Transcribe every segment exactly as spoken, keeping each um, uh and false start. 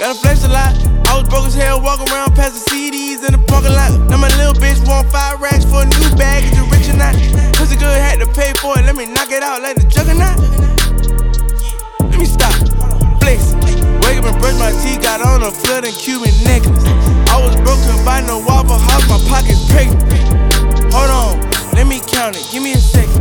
Gotta flex a lot. I was broke as hell, walking around past the C Ds in the parking lot. Now my little bitch want five racks for a new bag. Is you rich or not? Pussy good, had to pay for it. Let me knock it out like the juggernaut. Let me stop. Flex. Wake up and brush my teeth. Got on a flood and Cuban necklace. I was broke, couldn't buy no Waffle House. My pocket's pregnant. Hold on, let me count it. Give me a second.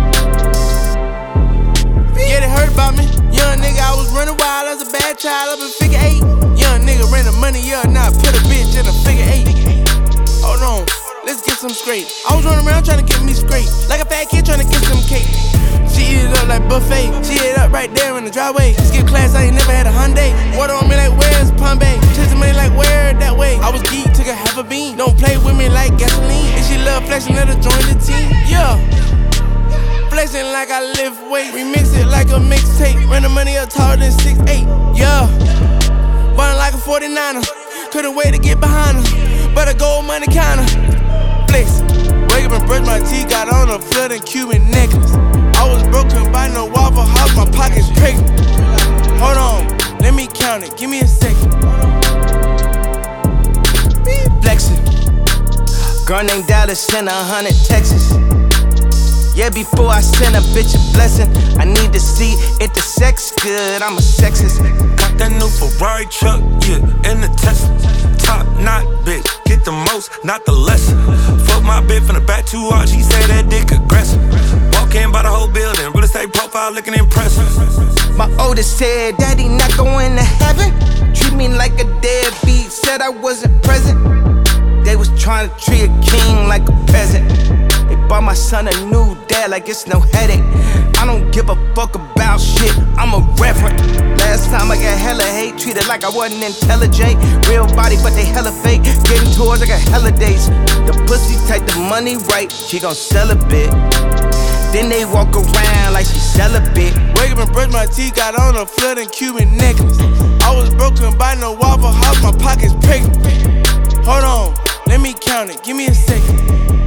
Yeah, they heard about me. Young nigga, I was running wild as a bad child up in figure eight. Young nigga ran the money up, now I put a bitch in a figure eight. Hold on, let's get some straight. I was running around trying to get me straight, like a fat kid trying to get some cake. She eat it up like buffet. She ate it up right there in the driveway. Skip class, I ain't never had a Hyundai. Water on me like where's Pompeii? Chasing money like where that way. I was geek, took a half a bean. Don't play with me like gasoline. And she love flexing, let her join the team. Yeah. Flexing like I lift weight. Remix it like a mixtape. Run the money up taller than six eight. Yeah. Ballin' like a forty-niner. Couldn't wait to get behind her. But a gold money counter. Flex. Wake up and brush my teeth. Got on a flood and Cuban necklace. I was broke, couldn't buy no Waffle House. My pocket's pregnant. Hold on, let me count it. Give me a second. Flexin'. Girl named Dallas sent a hundred Texas. Yeah, before I send a bitch a blessing, I need to see if the sex good. I'm a sexist. Got that new Ferrari truck, yeah, and the Tesla. Top knot, bitch, get the most, not the less. Fuck my bitch from the back too hard, she say that dick aggressive. Walk in by the whole building, real estate profile looking impressive. My oldest said, Daddy not going to heaven. Treat me like a deadbeat, said I wasn't present. They was trying to treat a king like a peasant. They bought my son a new dad like it's no headache. I don't give a fuck about shit, I'm a reverend. Last time I got hella hate, treated like I wasn't intelligent. Real body, but they hella fake. Getting tours, I got hella dates. The pussy tight, the money right, she gon' sell a bit. Then they walk around like she sell a bit. Wake up and brush my teeth, got on a flood and Cuban necklace. I was broke, couldn't buy no Waffle House, my pocket's pregnant. Hold on, let me count it, give me a second.